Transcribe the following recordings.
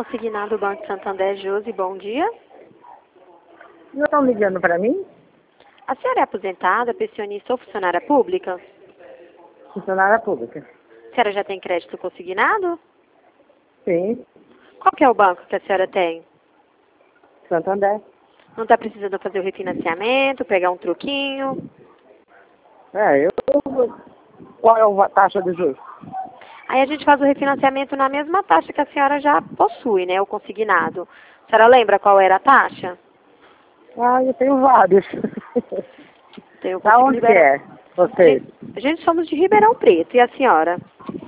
consignado do Banco Santander, Josi, bom dia. Não estão ligando para mim? A senhora é aposentada, pensionista ou funcionária pública? Funcionária pública. A senhora já tem crédito consignado? Sim, Qual que é o banco que a senhora tem? Santander. Não está precisando fazer o refinanciamento, pegar um troquinho? Qual é a taxa de juros? Aí a gente faz o refinanciamento na mesma taxa que a senhora já possui, né, o consignado. A senhora lembra qual era a taxa? Eu tenho vários. Eu Da consigo onde que liberar. é você? A gente somos de Ribeirão Preto. E a senhora?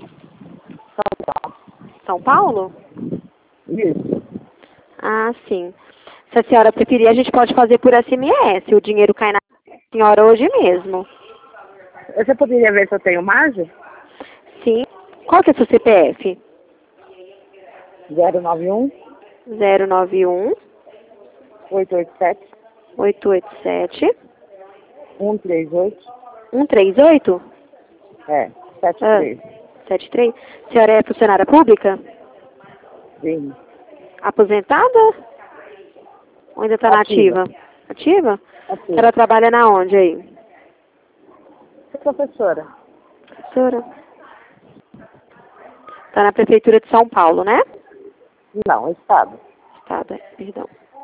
São Paulo? Isso. Ah, sim. Se a senhora preferir, a gente pode fazer por SMS. O dinheiro cai na senhora hoje mesmo. Você poderia ver se eu tenho margem? Sim. Qual que é seu CPF? 091 091 887 887 138 138 73. 73. A senhora é funcionária pública? Sim. Aposentada? Ou ainda está na Ativa. ativa? Ativa? A Ativa. senhora trabalha na onde aí? Sou professora. Professora? Está na Prefeitura de São Paulo, né? Não, Estado. Estado, perdão.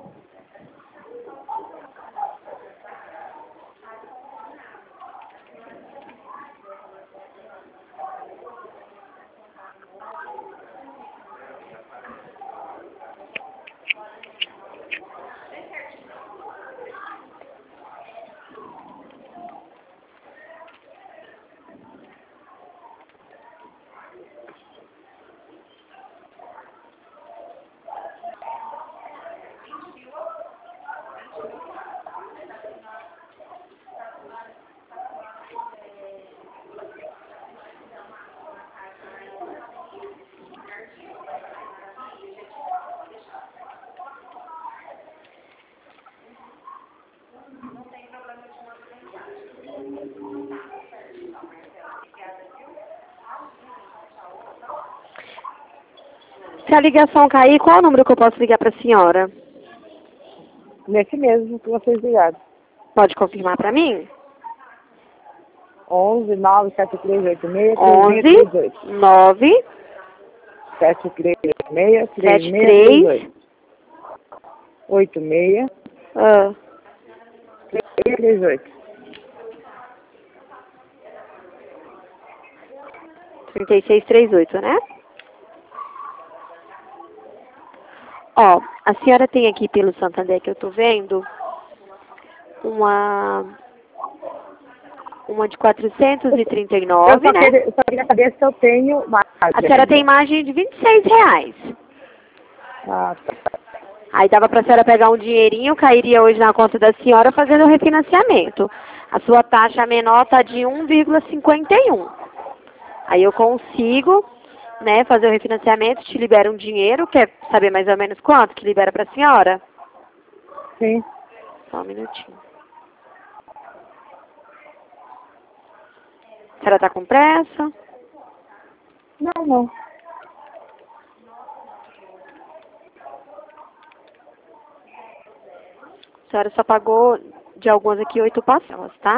Se a ligação cair, qual é o número que eu posso ligar para a senhora? Nesse mesmo que vocês ligaram. Pode confirmar para mim? 11 97386 11 9 7386 73 86 ah, 3638. 3638, né? Ó, a senhora tem aqui pelo Santander que eu tô vendo uma de Eu 439, né? só queria saber se eu tenho margem. A senhora tem margem de R$ 26. Ah, tá. Aí dava para a senhora pegar um dinheirinho, cairia hoje na conta da senhora fazendo o refinanciamento. A sua taxa menor está de 1,51. Aí eu consigo, né, fazer o refinanciamento, te libera um dinheiro, quer saber mais ou menos quanto que libera para a senhora? Sim. Só um minutinho. A senhora está com pressa? Não. A senhora só pagou de algumas aqui 8 parcelas, tá?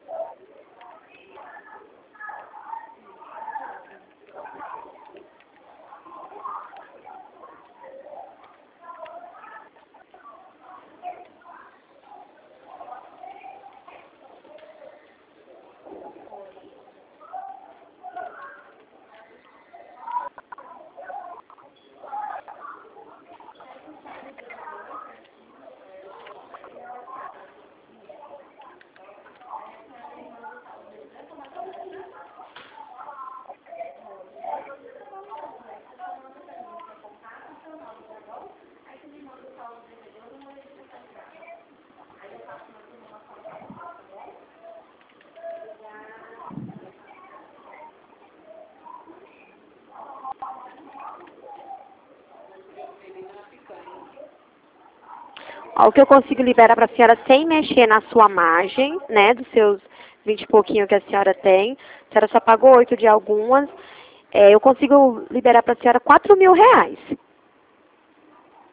Ó, o que eu consigo liberar para a senhora sem mexer na sua margem, né, dos seus 20 e pouquinho que a senhora tem. A senhora só pagou 8 de algumas. Eu consigo liberar para a senhora R$ 4.000.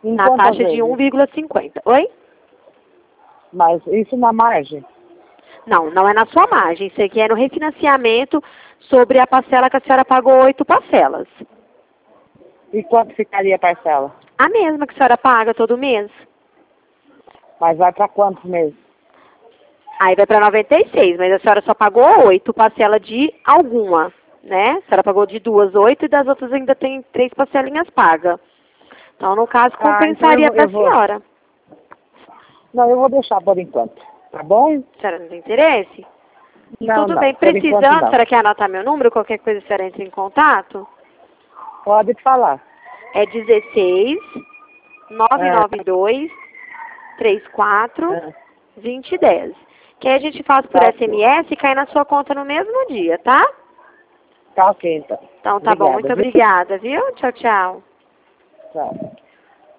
Em Na quantas taxa de vezes? 1,50. Oi? Mas isso na margem? Não, não é na sua margem. Isso aqui é no refinanciamento sobre a parcela que a senhora pagou 8 parcelas. E quanto ficaria a parcela? A mesma que a senhora paga todo mês. Mas vai para quantos meses? Aí vai para 96, mas a senhora só pagou 8 parcelas de alguma, né? A senhora pagou de 2, 8 e das outras ainda tem 3 parcelinhas pagas. Então, no caso, compensaria Então para a senhora. Não, eu vou deixar por enquanto. Tá bom? A senhora não tem interesse? Não, Tudo não. bem. Por enquanto Precisando, a não. senhora quer anotar meu número? Qualquer coisa a senhora entra em contato? Pode falar. É 16 992 34 É. 2010. Que aí a gente faz por Tá ok. SMS e cai na sua conta no mesmo dia, tá? Tá ok, então. Então tá bom. Obrigada, Muito viu? obrigada, viu? Tchau, tchau. Tchau.